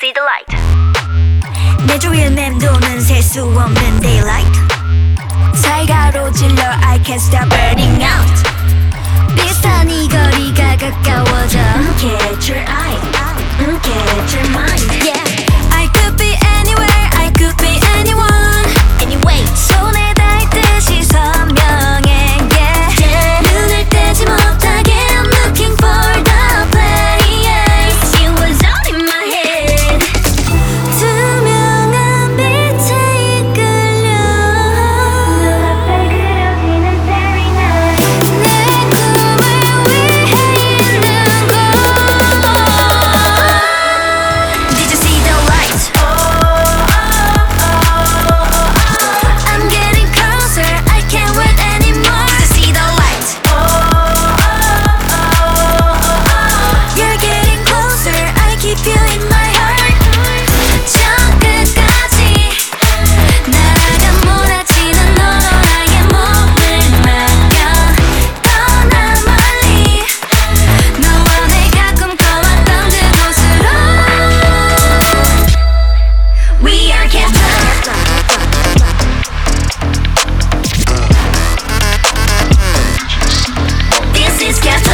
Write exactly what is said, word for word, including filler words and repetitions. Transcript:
see the light. 내 주위를 맴도는 셀 수 없는 daylight. 사이가로 질러 I can't stop burning out. 비슷한 이 거리가 가까워져. Catch your eye, mm, catch your mind. Yeah, I could be anywhere, I could be anyone. Anyway, 손에 닿을 듯이 선명해. Yeah, yeah. 눈을 떼지 못하게 I'm looking for the place. You was all in my head. 투명한 빛에 이끌려 눈앞에 그려지는 starry night. 내 꿈을 위해 있는 곳. Did you see the light? I'm getting closer, I can't wait anymore. Did you see the light? You're getting closer, I keep you in my heart. 저 끝까지 날아가 몰아치는 너로 나의 몸을 맡겨. 떠나 멀리 너와 내가 꿈꿔왔던 그곳으로. We are captain. This is captain.